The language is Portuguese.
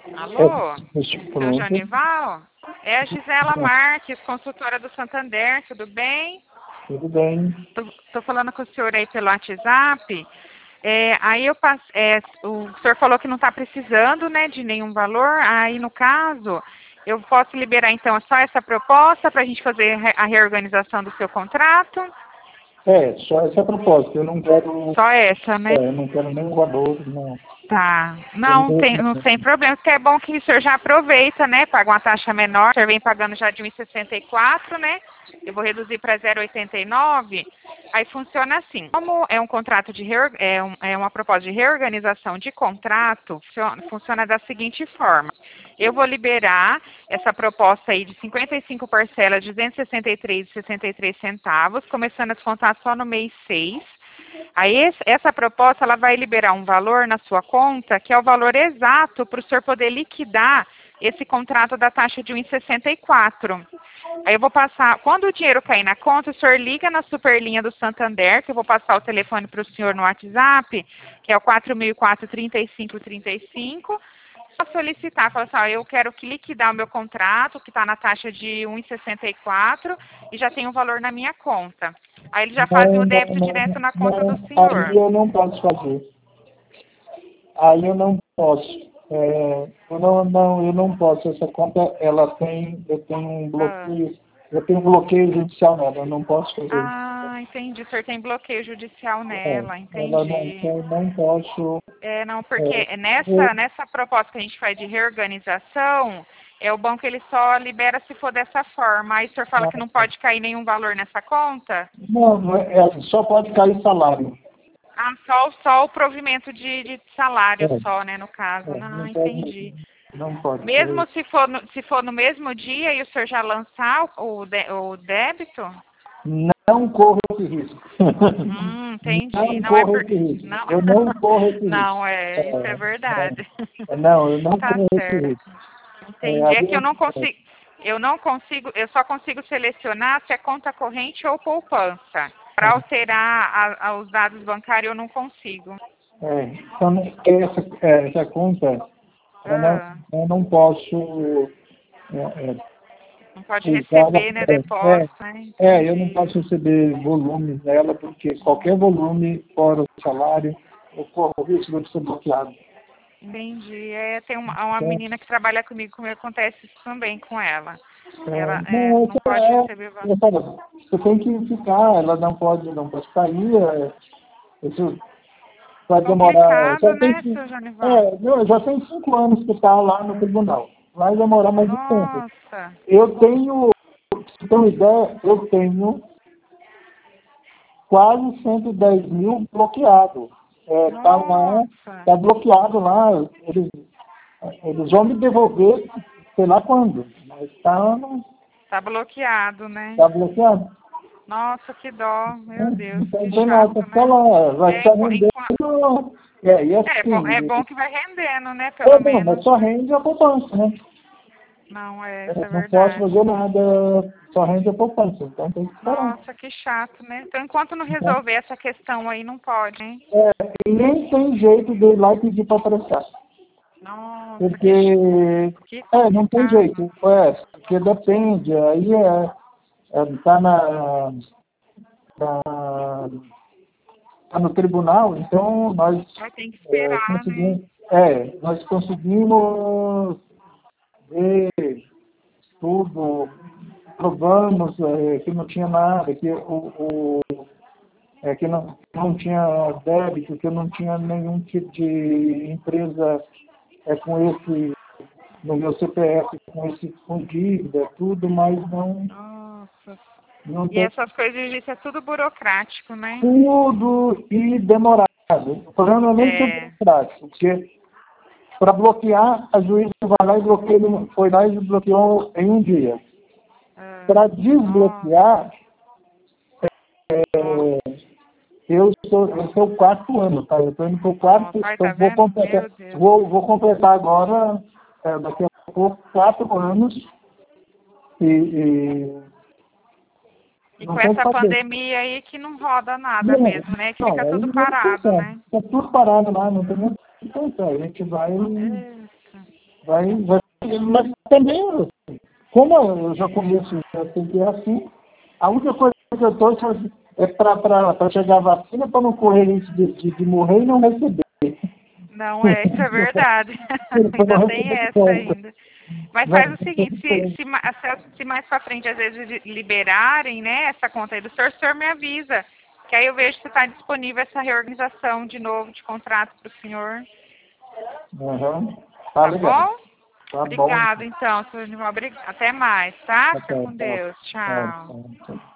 Alô, seu Pronto. Janival? É a Gisela Marques, consultora do Santander, tudo bem? Tudo bem. Tô falando com o senhor aí pelo WhatsApp. Aí o senhor falou que não está precisando, né, de nenhum valor. Aí, no caso, eu posso liberar, então, só essa proposta para a gente fazer a reorganização do seu contrato? Só essa proposta. Eu não quero, Só essa, né? eu não quero nenhum valor, não. Tá. Não tem problema, porque é bom que o senhor já aproveita, né? Paga uma taxa menor, o senhor vem pagando já de 1,64, né? Eu vou reduzir para 0,89. Aí funciona assim. Como é um contrato de uma proposta de reorganização de contrato, funciona da seguinte forma. Eu vou liberar essa proposta aí de 55 parcelas de R$ 263,63, começando a descontar só no mês 6. Aí essa proposta ela vai liberar um valor na sua conta que é o valor exato para o senhor poder liquidar esse contrato da taxa de 1,64. Aí eu vou passar, quando o dinheiro cair na conta, o senhor liga na superlinha do Santander, que eu vou passar o telefone para o senhor no WhatsApp, que é o 4004-3535. Só solicitar, falar assim, eu quero que liquidar o meu contrato, que está na taxa de 1,64 e já tem um valor na minha conta. Aí eles já fazem o débito direto na conta do senhor. Aí eu não posso fazer. Aí eu não posso. Eu não posso. Essa conta, eu tenho um bloqueio, eu tenho um bloqueio judicial nela, eu não posso fazer isso. Ah, entendi. O senhor tem bloqueio judicial nela, Ela entendi. eu não posso. Não, porque nessa proposta que a gente faz de reorganização, o banco ele só libera se for dessa forma. Aí o senhor fala que não pode cair nenhum valor nessa conta? Não, só pode cair salário. Ah, só o provimento de salário só, né, no caso. Não Entendi. pode. Não pode. Mesmo se for no mesmo dia e o senhor já lançar o débito? Não corro esse risco. Entendi. Não corro esse risco. Não, Eu não corro esse risco. não, isso é verdade. Não, eu não Tá corro esse certo. risco. Entendi. É que eu só consigo selecionar se é conta corrente ou poupança. Para alterar os dados bancários eu não consigo. Então, essa conta, eu não posso Não pode usar. receber, né, depósito, né? Eu não posso receber volumes nela, porque qualquer volume fora o salário, eu corro o risco de ser bloqueado. Entendi. Tem uma menina que trabalha comigo acontece isso também com ela. Ela Não, não pode receber valor. você tem que ficar, ela não pode sair. Isso vai demorar. Complicado, né, seu Janival? Já tem 5 anos que está lá no tribunal. Vai demorar mais um tempo. Nossa. Eu tenho, se tem uma ideia, eu tenho quase 110 mil bloqueado. Tá bloqueado lá. Eles vão me devolver, sei lá quando, mas Tá bloqueado, né? tá bloqueado. Nossa, que dó, meu Deus, Não tem que nada, chato, tá né? lá, vai estar rendendo. E assim, É bom que vai rendendo, né, pelo menos. mas só rende a poupança, né? Não, Eu isso é não posso verdade. fazer nada, só rende a poupança, então tem que esperar. Nossa, que chato, né? Então, enquanto não resolver essa questão aí, não pode, hein? E nem tem jeito de ir lá e pedir para prestar. Nossa, Porque que não tem complicado. jeito, porque depende, aí tá tá no tribunal, então nós Vai ter que esperar, conseguimos, nós conseguimos ver tudo, provamos que não tinha nada, que não tinha débito, que não tinha nenhum tipo de empresa com esse, no meu CPF, com dívida, tudo, mas Nossa. não E tem essas coisas disso é tudo burocrático, né? tudo e demorado. O problema não é nem ser burocrático, porque para bloquear, a juíza vai lá e foi lá e bloqueou em um dia. Para desbloquear, esse é o quarto ano, tá? Eu estou indo para o quarto, Nossa, então tá vendo? Meu Deus. vou completar agora, daqui a pouco, 4 anos, e E não com tem essa que fazer. pandemia aí que não roda nada mesmo, né? Que fica tudo parado, né? Está tudo parado lá, não tem nem o que pensar. A gente vai, Eita. Mas também, como eu já conheço, já sei que é assim, a única coisa que eu torço é para chegar a vacina, para não correr risco de morrer e não receber. Não é, isso é verdade. Ainda tem essa ainda. Mas faz o seguinte, se mais para frente às vezes liberarem, né, essa conta aí do senhor me avisa, que aí eu vejo se está disponível essa reorganização de novo de contrato para o senhor. Uhum. Tá Legal. bom? Tá Obrigado, bom. então, senhor. Até mais, tá? Fica com Tá. Deus. Tchau. Tchau.